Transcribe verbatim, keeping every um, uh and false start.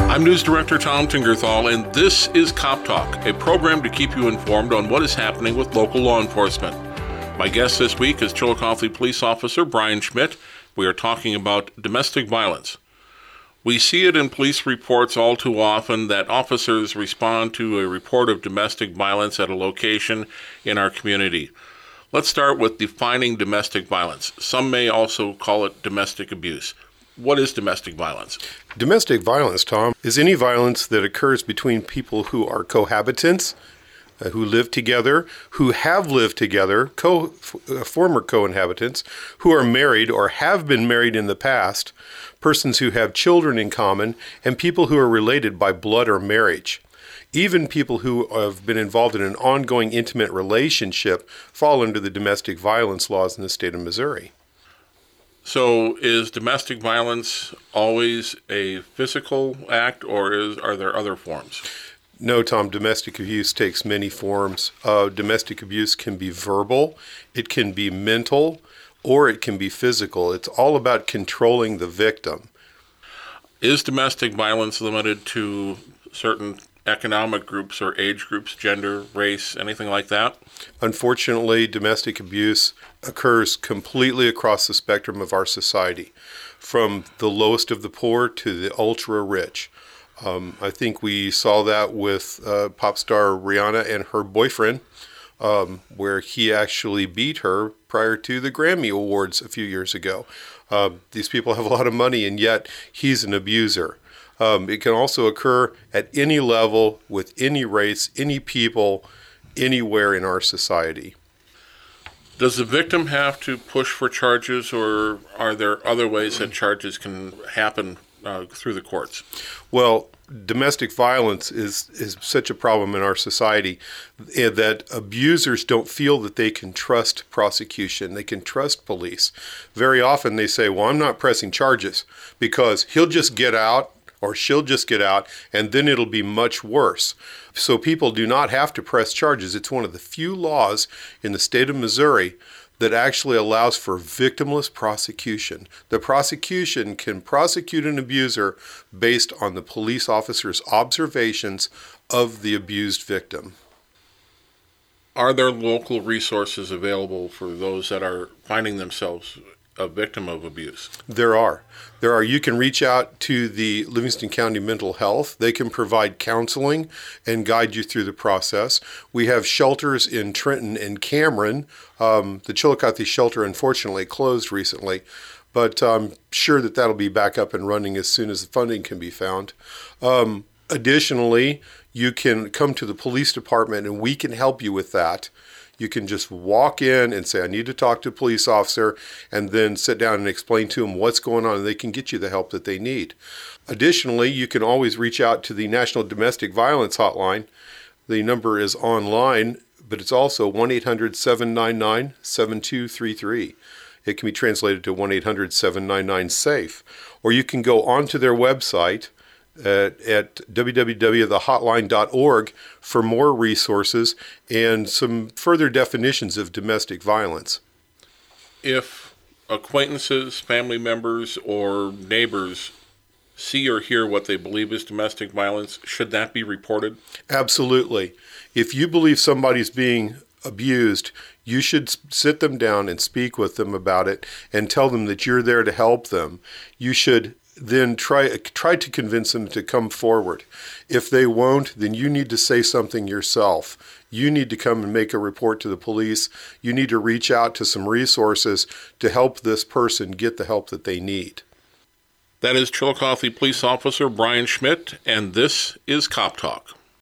I'm News Director Tom Tingerthal, and this is Cop Talk, a program to keep you informed on what is happening with local law enforcement. My guest this week is Chillicothe Police Officer Brian Schmidt. We are talking about domestic violence. We see it in police reports all too often that officers respond to a report of domestic violence at a location in our community. Let's start with defining domestic violence. Some may also call it domestic abuse. What is domestic violence? Domestic violence, Tom, is any violence that occurs between people who are cohabitants, uh, who live together, who have lived together, co- uh, former co-inhabitants, who are married or have been married in the past, persons who have children in common, and people who are related by blood or marriage. Even people who have been involved in an ongoing intimate relationship fall under the domestic violence laws in the state of Missouri. So is domestic violence always a physical act, or is, are there other forms? No, Tom, domestic abuse takes many forms. Uh, domestic abuse can be verbal, it can be mental, or it can be physical. It's all about controlling the victim. Is domestic violence limited to certain economic groups or age groups, gender, race, anything like that? Unfortunately, domestic abuse occurs completely across the spectrum of our society, from the lowest of the poor to the ultra-rich. Um, I think we saw that with uh, pop star Rihanna and her boyfriend, um, where he actually beat her prior to the Grammy Awards a few years ago. Uh, these people have a lot of money, and yet he's an abuser. Um, it can also occur at any level, with any race, any people, anywhere in our society. Does the victim have to push for charges, or are there other ways that charges can happen uh, through the courts? Well, domestic violence is, is such a problem in our society that abusers don't feel that they can trust prosecution, they can trust police. Very often they say, well, I'm not pressing charges because he'll just get out, or she'll just get out, and then it'll be much worse. So people do not have to press charges. It's one of the few laws in the state of Missouri that actually allows for victimless prosecution. The prosecution can prosecute an abuser based on the police officer's observations of the abused victim. Are there local resources available for those that are finding themselves a victim of abuse? There are. There are. You can reach out to the Livingston County Mental Health. They can provide counseling and guide you through the process. We have shelters in Trenton and Cameron. Um, the Chillicothe shelter unfortunately closed recently, but I'm sure that that'll be back up and running as soon as the funding can be found. Um, additionally, you can come to the police department and we can help you with that. You can just walk in and say, I need to talk to a police officer, and then sit down and explain to them what's going on, and they can get you the help that they need. Additionally, you can always reach out to the National Domestic Violence Hotline. The number is online, but it's also one eight hundred seven nine nine seven two three three. It can be translated to one eight hundred seven nine nine SAFE. Or you can go onto their website At, at w w w dot the hotline dot org for more resources and some further definitions of domestic violence. If acquaintances, family members, or neighbors see or hear what they believe is domestic violence, should that be reported? Absolutely. If you believe somebody's being abused, you should sit them down and speak with them about it and tell them that you're there to help them. You should then try try to convince them to come forward. If they won't, then you need to say something yourself. You need to come and make a report to the police. You need to reach out to some resources to help this person get the help that they need. That is Chillicothe Police Officer Brian Schmidt, and this is Cop Talk.